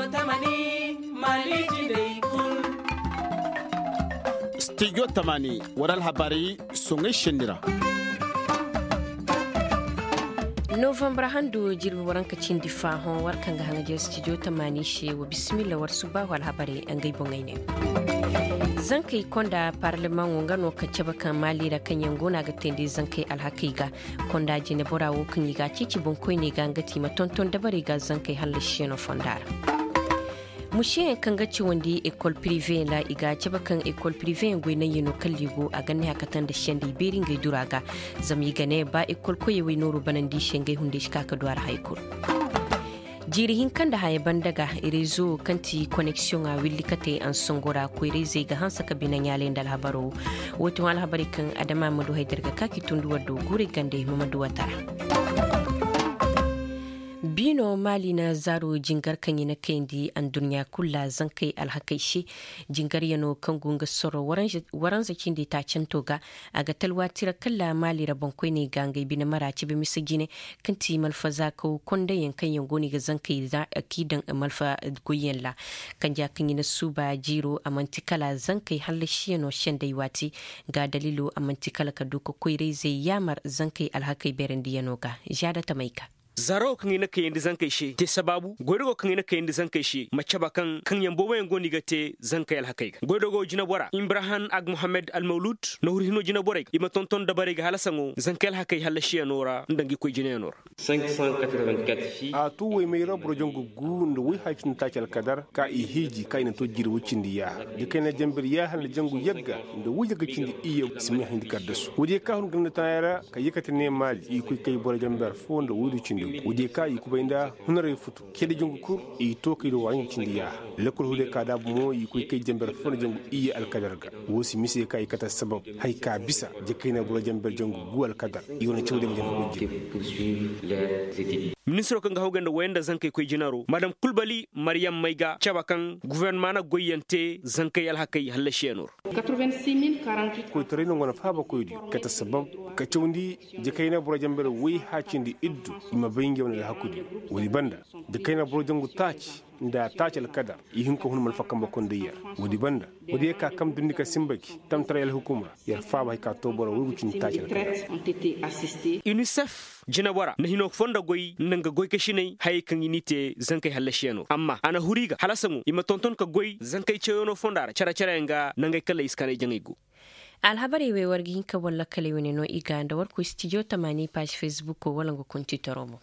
Studio Tamani waral habari songe shendira. November handu jirbi waranka cindi fahon warkan ga hanga studio Tamani she wa bismillah war suba wal habari an gai bongaine. Zankai konda parliament wonga no kacaba kan mali da kan yangona ga tende zankai alhakiga konda jine borawo kan yiga cici bonkoi ne ga ngati matonton dabari ga zankai halashe no fondar. Mushe kan gaci wanda école privée la iga caba kan école privée ngoi na yino kalligo a ganne hakatan da shandi berin gai duraga zami gane ba école koye wai noru banandi shengai hunde shika ka duwar haikul jirihin kan da haye bandaga irezo kanti connexion a willi kate an songora ko ireze ga hansa ka binan yalen dal habaro wato wal habari kan adama madu haidar ga kaki tunduwa do gure gande mamadu watara bino mali na zaro jingar kan yi na kendi an duniya kula zan kai alhakaishi jingar yano kan gunga soro waran zakin da ta canto ga a ga talwa tira kalla mali rabon kwai ne gangai bina maraci bi misa gine kan ti malfa za ka konda yankan yango ne ga zan kai za akidan malfa goyen la kan ja kan yi na suba jiro a mantikala zan kai halashi yano shan dai wati ga dalilo a mantikala ka duka koire zai yamar zan kai alhakai berin diyano ga jada ta maika zaro kan ina kai inda zan kai shi te sababu goidogo kan ina kai inda zan kai shi mace ba kan yambo wayan goni ga te zan kai alhakai goidogo jina bora imbrahan ag muhammad al maulud no hurino jina bora ima tonton da bare ga halasango zan kai alhakai halashi nora ndangi koy jina nora 584 fi a tu way mai rabro jongo gu ndo wi hakin ta cal kadar ka i hiji kai na to jiri wucin diya de kai na jambir ya hal jangu yagga ndo wuja ga cindi iya simi hindi kaddasu wudi ka hun ganda tayara ka yikata ne mali i koy kai bora jambar fo ndo wudu cindi wudi ka yi kubainda hunare futu kede jongu kur i to kai do wani cindi ya lekul hude ka da mo i koy kai jambar fo jangu iya alkadarga wosi mise kai kata sabab hay ka bisa je kai na bora jambar jangu gu alkadar i wona cewde mo jangu ministro kan hawgan da wayanda zan kai jinaro madam kulbali maryam maiga chabakan gouvernement na goyante zan kai alhakai halashenor 86048 ko tare no ngona faba koydi kata sabab ka cewndi je kayna boro jamber wi haccindi iddu ima bayinge wona hakudi woni banda je kayna boro jangu taaci nda taacal kada yihin ko hun mal fakam bakon deyar wodi banda wodi ka kam dundi ka simbaki tam tarayal hukuma yar faba ka to boro wugu cin taacal kada UNICEF jina wara na hino fonda goy nanga goy kashinai hay kan yinite zankai halashiyano amma ana huriga halasangu ima tonton ka goy zankai ceyono fondara cara nga nanga kala iskane jangigu alhabari we wargi ka walla kale woni no iga da warko studio tamani page facebook ko wala ngo konti toromo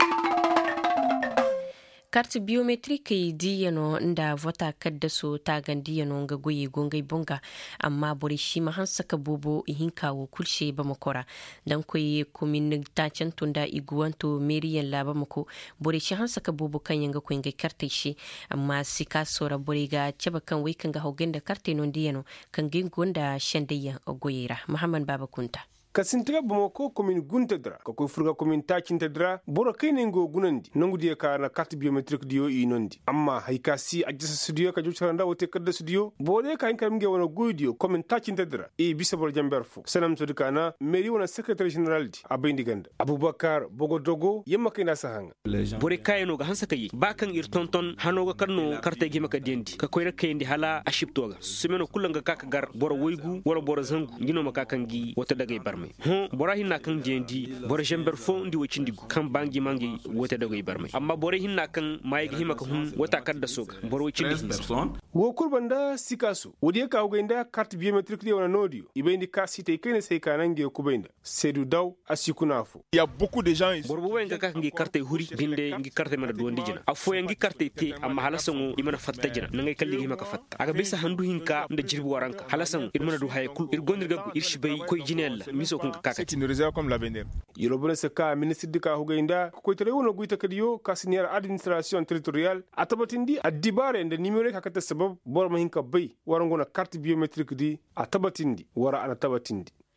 carte biometrique diyano nda vota kadda so tagan diyano nga goye gongai bonga amma bori shi ma han saka bobo ihinkawo kulshe ba makora dan koye komin ta cantunda iguwanto meriyan laba mako bori shi han saka bobo kan yanga ko ngai carte shi amma sika sora bori ga ceba kan wai kan ga hogenda carte non diyano kan gengonda shandayya ogoyera muhammad baba kunta kasintiga bamako komin guntadra ka koy furga komin tacintadra boro kayne ngo gunandi nangudiye ka na carte biométrique dio inondi amma hayka si ajjasa studio ka jucaranda wote kadda studio bode ka hinkam nge wona goydio komin tacintadra e bisa bor jamber fu sanam sodikana mairie wona secrétaire général di abayndi ganda abubakar bogodogo yemma kayna sahanga bore kayno ga hansa kayi bakan ir tonton hanoga kanno carte gi maka dendi ka koyra kayndi hala ashiptoga semeno kulanga kaka gar boro woygu wala boro zangu ngino maka kangi wota dagay barme bora hinna kan jendi bora jember fo ndi wocindigu kan bangi mangi wota dagay barme amma bora hinna kan mayga himaka hun wota kadda soga bora wocindi wo kurbanda sikasu wodi ka hogenda carte biométrique di wona nodio ibendi ka site kene sey kanange kubenda sedu daw asikunafu il y a beaucoup de gens bora bo wenga ka ngi carte huri binde ngi carte mena do ndijina afo ngi carte te amma halasango imana fatta jina nangay kalli himaka fatta aga bisa handu hinka nda jirbu waranka halasango irmana do haykul irgondirga irshibay koy jinella c'est une réserve comme l'avenir. Yolobone se ka ministre de ka hogenda ko tere wono guita kadiyo ka senior administration territoriale atabatindi adibare nda numérique hakata sabab bor ma hinka bay warangona carte biométrique di atabatindi wara ana tabatindi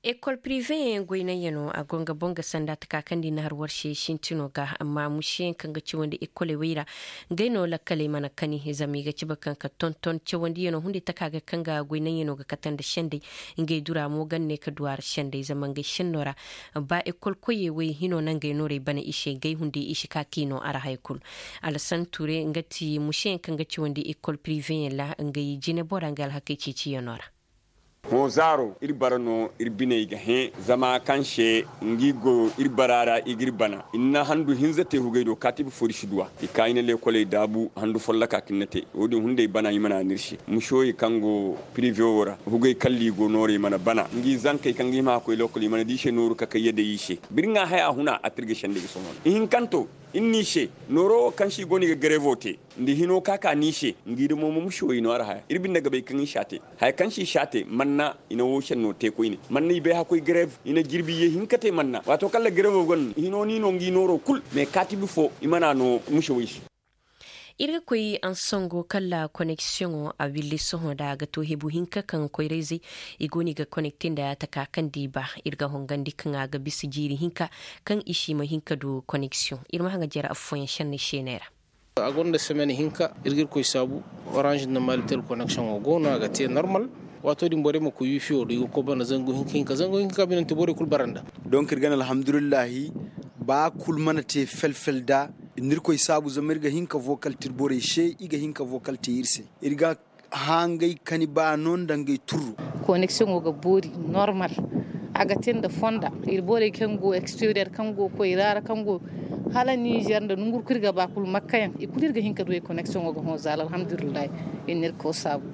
École privée goyna yano a gonga bonga sanda ta kakandi na har warshe shintino ga amma mushe kan ga ci wanda école wira gaino la kale mana kani zami ga ci bakan ka tonton ci wanda yano hunde ta kaga kanga goyna yano ga katan da shande ngai dura mo ganne ka duwar shande zaman ga shinnora ba école koye we hino nan ga nore bana ishe gai hunde ishi ka kino ara haikul alasan ture ngati mushe kan ga ci wanda école privée la ngai jine borangal hakici ci yanora Hozaro irbarano irbine ga he zama kanshe ngigo irbarara igirbana inna handu hinzate hugaido katibu forishidwa ikaine le kole dabu handu follaka kinnate wodi hunde bana yimana nirshi mushoyi kango privewora hugay kalli go nore mana bana ngi zankai kangi ma ko lokoli mana dishe noru kaka yede yishe birnga haya huna atirge shande gi sonon in kanto inni she noro kanshi goni ga grevote ndi hino kaka nishe ngidi mo mushoyi no ara haya irbin daga bai kan shate hay kanshi shate manna ina woshen no te ko ini manni be ha koy greve ina jirbi ye hinkate manna wato kala greve gon hino ni no ngi noro kul me katibi fo imana no mushoyi irga koy an songo kala connexion a willi soho da ga to hebu hinka kan koy rezi igoni ga connecting da ta kakan diba irga hongandi kan ga bisi jiri hinka kan ishi ma hinka do connexion irma hanga jera afon shanne shenera agonda semeni hinka irgir koy sabu orange na maltel connection o gona ga te normal wato din bore mo ko wifi o do ko bana zango hinka binan te bore kul baranda donc irgan alhamdulillah ba kul manate felfelda nirkoy sabu zamirga hinka vocal tirbore she iga hinka vocal tirse irga hangay kaniba non dangay turu connexion go bori normal aga tenda fonda irbore kango exterior kango ko irara kango hala Niger da nungur kirga ba kul makkayan ikulirga hinka do connexion go hozal alhamdulillah nirko sabu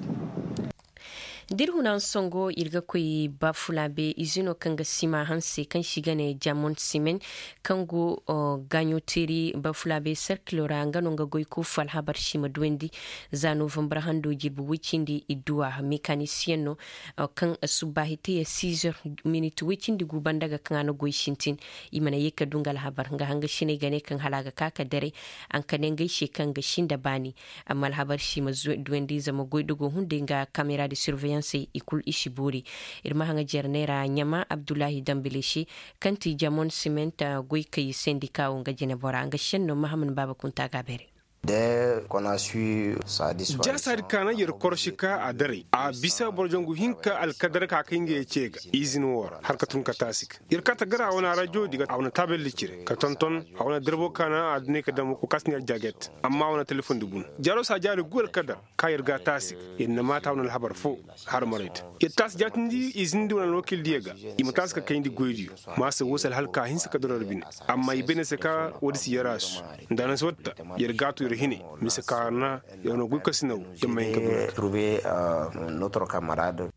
dirhunan songo irga koy bafulabe izino kanga sima hanse kan shigane jamon simen kango ganyo tiri bafulabe circulora ngano nga goy ko fal habar shima dwendi za november hando jibu wicindi idua mekanisyen no kan subahite ya 6 minute wicindi gubandaga kan goy shintin imana yeka dungal habar nga hanga shine gane kan halaga kaka dare an kanen gaishe kan ga shinda bani amma habar shima dwendi zama goy dogo hunde nga camera de surveillance ikul ishiburi irma hanga jernera nyama Abdullahi Dambileshi kanti jamon cimenta goy kay syndicat nga jene bora nga shenno Mahamud Baba Kunta Gabere dès qu'on a su sa disparition jasad kana yer korshika a dare a bisa borjongu hinka alkadar ka kinge cega izin war harkatun katasik yer kata gara wana radio diga wana tabel licire ka tonton wana derbo kana adne ka damu ko kasniyar jaget amma wana telefon dubun jaro sa jari gol kadar ka yer ga tasik inna mata wana habar fo har marit yer tas jatindi izin di wana lokil diega imutas ka kindi goydi masa wosal halka hinsa kadar bin amma ibene se ka wodi siyaras ndana sotta yer gatu hine misakarna yono gukasino trouver notre camarade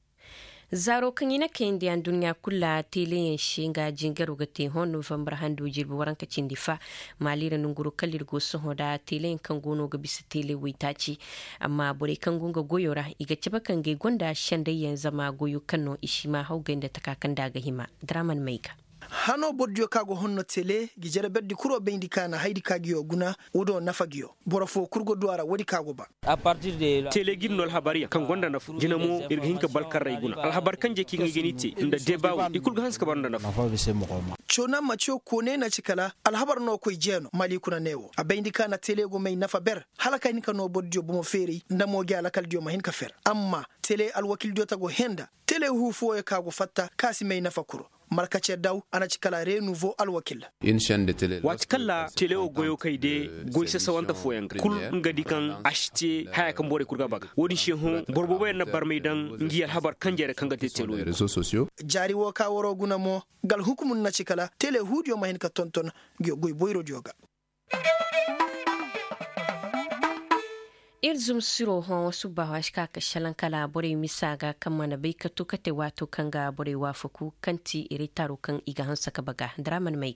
zaro kan yana kendi an duniya kula tele shinga jingaru gate hon November hando jirbu waranka cindifa malira nunguru kalir go soho da tele kan gono ga bisa tele witaci amma bore kan gonga goyora iga ceba kan ge gonda shande yan zama goyo kanno ishima hauga inda takakan daga hima draman maika hano bodjo kago honno tele gijere beddi kuro bendi kana haydi kagiyo guna wodo nafagiyo borofo kurgo duara wodi kago ba a partir de tele ginnol habariya kan gonda nafu jinamo irga hinka balkar rayguna al habar kan je kinga genite inda debawo ikul ga hanska banda nafu chona macho kone na cikala al habar no koy jeno mali kuna newo a bendi kana tele go mai nafa ber halaka ni kano bodjo bumo feri ndamo gyala kal dio mahin ka fer amma tele al wakil dio tago henda tele hu fo e kago fatta kasi mai nafa kuro markace daw ana cikala renouveau alwakil une chaîne de télé wat kala télé o goyo kayde goyse sawanta foyan kul ngadi kan acheter haya kan bore kurga baga wodi shehu borbo ben na barmay dan ngiyal habar kanjere kanga tetelo réseaux sociaux jari wo ka woro guna mo gal hukumun na cikala télé hudio mahin ka tonton goy boyro dioga irzum siro hon subawa shika ka shalankala bore misaga kamana bai ka tukate wato kanga bore wafuku kanti iri taro kan iga hansa ka baga draman maika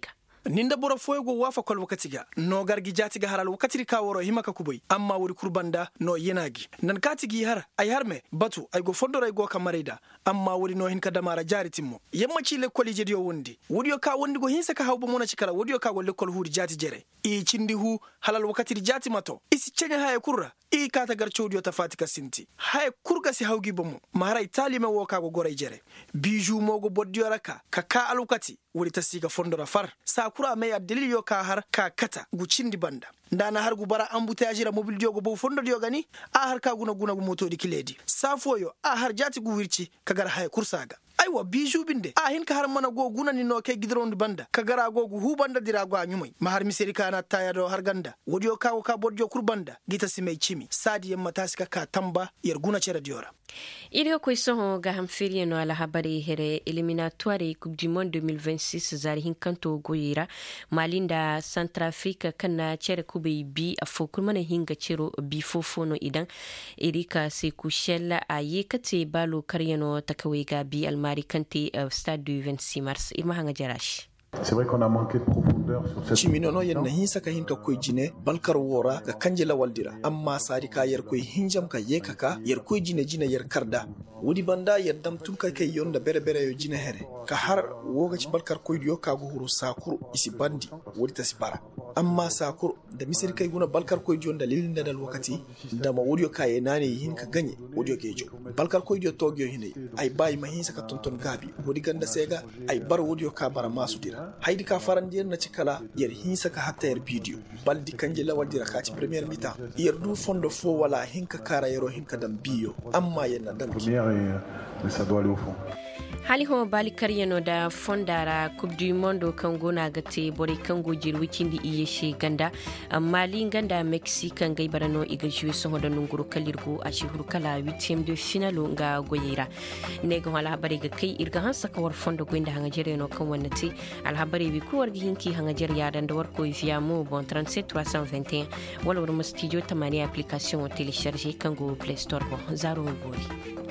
ninda bora foygo wafa kol wakatiga no gargi jatiga haral wakatiri ka woro himaka kuboy amma wuri kurbanda no yenagi nan katigi har ay harme batu ay go fondora go kamarida amma wuri no hin ka damara jari timmo yamma ci le koli jediyo wondi wodiyo ka wondi go hinsa ka hawbo mona cikala wodiyo ka go le kol huri jati jere i cindi hu halal wakatiri jati mato isi cenya haye kurra i kata gar chodiyo ta fatika sinti haye kurga si hawgi bomo mara itali me woka go goray jere biju mogo boddiyo raka ka alukati wuri tasiga fondora far sa kura me ya dalil yo ka har ka kata gu cindi banda ndana har gu bara ambuta ajira mobil diogo bo fondo dio gani a har ka guna gu moto di kiledi safoyo a har jati gu wirci kagar haye kursaga aiwa biju binde a hin ka har mana go guna ni no ke gidron banda kagara go gu hu banda dira go anyumai ma har miseri kana taya do har ganda wodiyo ka bodjo kurbanda gita simai chimi sadi yamma tasika ka tamba yar guna cera diora Ilio kwaisoho ga hamfiri no ala habari here eliminatoire Coupe du Monde 2026 zari hinkanto goyira malinda Centrafrica kana chere kube bi afokul mana hinga chero bi fofono idan Erika Sekushella ayekate balo karyano takawega bi almari kante stade du 26 mars irma hanga jarash. C'est vrai qu'on a manqué de profondeur sur cette chiminono yenna hinsa ka hinka koy jine balkar wora ga kanjela waldira amma sari ka yer koy hinjam ka yekaka yer koy jine yer karda wudi banda yer dam tum ka kay yonda bere yo jine here ka har woga ci balkar koy yo ka go huru sakuru isi bandi wudi tasibara amma sakuru da misiri kay guna balkar koy jonda lilinda dal wakati da ma wudi ka yenani hinka ganye wudi ke jo balkar koy yo togyo hine ay bayi ma hinsa ka tonton gabi wudi ganda sega ay bar wudi ka bara masu dira haidi ka farandier na cikala yer hinsa ka hatta yer video baldi kanje lawal dira ka ci première mi-temps yer du fondo fo wala hinka kara yero hinka dam biyo amma yenna dam première et ça doit aller au fond. hali ho bali karyano da fondara Coupe du Monde kango na gate bore kango jirwikindi iyeshe ganda mali ganda Mexique ngai barano iga juwe so hoda nunguru kalirgo a shihuru kala 8e de finalo nga goyira nego hala habari ga kai irga hansa kawar fondo gwenda hanga jere no kan wannati al habari bi kuwar hinki hanga jere ya dan dawar ko via mo bon 37 321 wala wor mustijo tamani application o télécharger kango Play Store bo zaro bori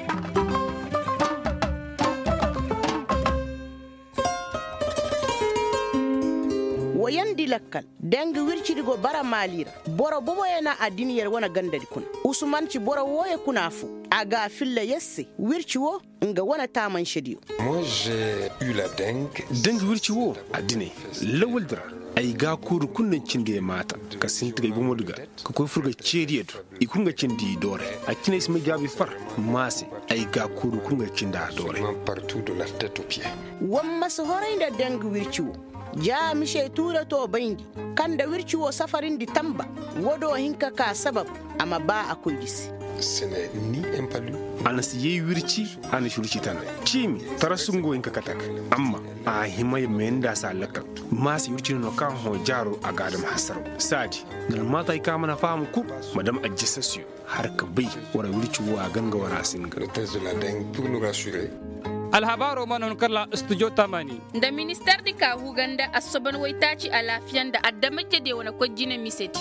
woyandi lakkal denga wircirigo bara malira boro bobo yana adiniyar wana gandari kun usman ci boro woye kunafu aga filla yesse wirciwo nga wana taman shediyo moi j'ai eu la dengue wirciwo adine lawal dra ay ga kuru kunnan cinde mata ka sintiga gumo duga ko koy furga ceriyeto ikunga cindi dore akine isma jabi far masi ay ga kuru kunga cinda dore partout de la tête aux pieds wamma so horayda dengue wirciwo ja mishe tura to baindi kanda wirciwo safarin di tamba wodo hinka ka sabab amma ba akoy gisi ce n'est ni un palu anas ye wirci ana shurci tan chimi tarasungo hinka katak amma a himay menda sa lakka mas wirci no kan ho jaro aga adam hasaro sadi ngal mata ka mana famu ku madam ajissasio har ka bai wara wirci wa ganga wara singa le test de la dengue pour nous rassurer alhabaro manon kala studio tamani da minister di ka huganda asoban waitaci a lafiyan da addamake da wani kwajina miseti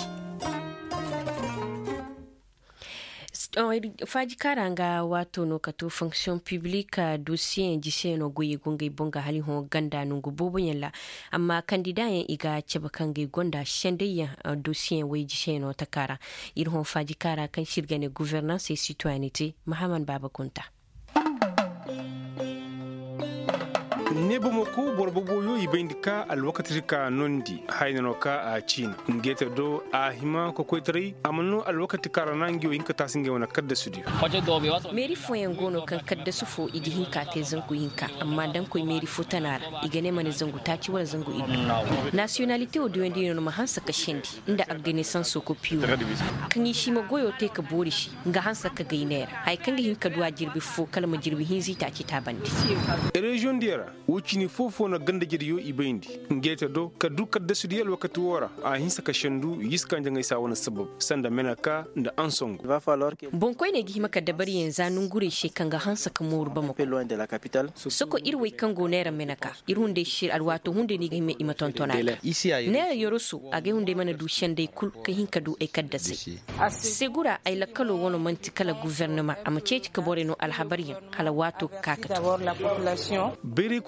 faji karanga wato no kato fonction publique dossier jise no goye gongai bonga hali ho ganda nungu bobo yalla amma candidat yan iga ceba kangai gonda shendeya dossier wai jise no takara irhon faji kara kan shirgane gouvernance et citoyenneté Mahaman Baba Kunta nebo moko borbobo yo ibendika alwakatrika nondi haynano ka a chin ngeta do a hima ko koitri amno alwakati karanangi inka tasinge wana kadda studio meri foyen gono kan kadda sufo igi hinka te zangu hinka amma dan koy meri fotanara igane mane zangu taci wala zangu idu nationalité o duwendi no mahansa ka shendi inda agdene sanso ko piwo kan yishi mo goyo te ka borishi nga hansa ka gainera hay kan hinka duwa jirbi fo kalma jirbi hinzi taci tabandi region diara wucini fofo na ganda jiryo ibendi ngeta do ka duka da su diyal wakati wora a hinsa ka shandu yiska njanga isa wani sabab sanda menaka da ansongo bon koy ne gihima ka dabari yanzu nun gure she kanga hansa ka murba mo soko irwe kango nera menaka irhunde shir alwato hunde ni gihime imatontona ne yorosu age hunde mana du shande kul ka hinka du e kadda sai segura ay lakalo wono manti kala gouvernement ama ceci ka boreno alhabariyan hala wato kakata bere ko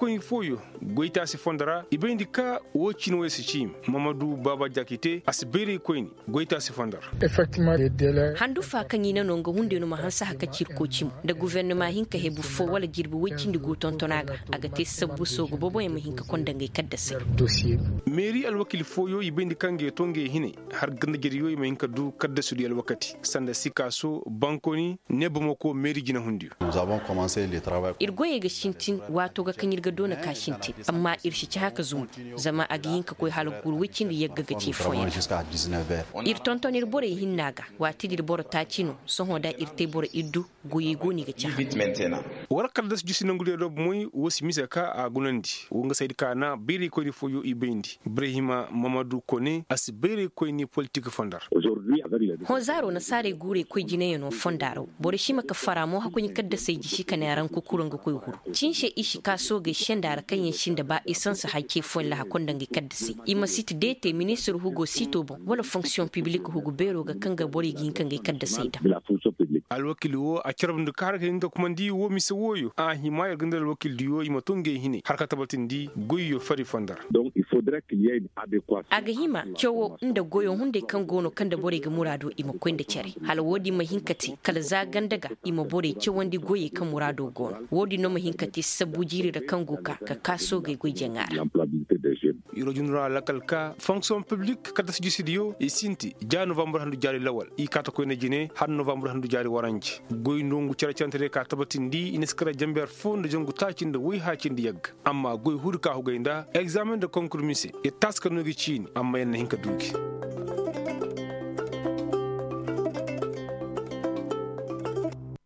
koy foyo goita si fondara ibendi ka wo chino wesi chim Mamadou Baba Jakite asibere koyni goita si fondara effectivement les délais handu fa kanyina no nga hunde no mahansa haka cirko chim da gouvernement hinka hebu fo wala girbi wecindi go tontonaga aga te sabbu sogo bobo e hinka konda ngai kadda sai dossier mairie alwakil foyo ibendi kange tonge hine har ganda geriyo e hinka du kadda sudi alwakati sanda sikaso bankoni nebomoko mairie gina hundiyo nous avons commencé les travaux irgoye ga shintin wato ga kanyirga dona ka shintin amma irshi ci haka zum zama aga hinka koy halugul wicindi yagga ga ci foyo ir tonton ir bore hinnaga wati dir boro tacino so hoda irte boro iddu goyi goni ga ci warakal das jusi nangule do moy wosi misaka a gunandi wonga saydi kana beri ko di foyo ibendi Ibrahima Mamadou Kone as beri ko ni politique fondar Hozaro na sare gure koy jine no fondaro bore shima ka faramo hakuni kadda sai ji shi kana ran ku kuranga koy huru cinshe ishi kaso ga shendara kanyen shinda ba isansa hake folla hakonda ngi kadda sai ima site dete ministre Hugo Sitobo wala fonction publique Hugo Bero ga kanga bore gin kanga kadda sai da alwakil wo a kirabndu karga hinga kumandi wo mise woyo a himaya gandal wakil diyo imatonge hine harka tabatindi goyo fari fondar donc il faudrait qu'il y ait une adéquation aga hima chowo nda goyo hunde kan gono kanda bore ga murado ima kwenda cere hala wodi mahinkati kala zagandaga ima bore chewandi goye kan murado gono wodi no mahinkati sabujiri da kan goka ka kaso ga goye ngara iro junra lakalka fonction publique kada sijisidio e sinti ja novembre handu jari lawal I kata ko ne jine han novembre handu jari waranji goy ndongu cere cantere ka tabatindi ineskara jamber fonde jongu tacinde wi hacinde yag amma goy hurka ho gaynda examen de concours mise e taska no gi chin amma en hinka dugi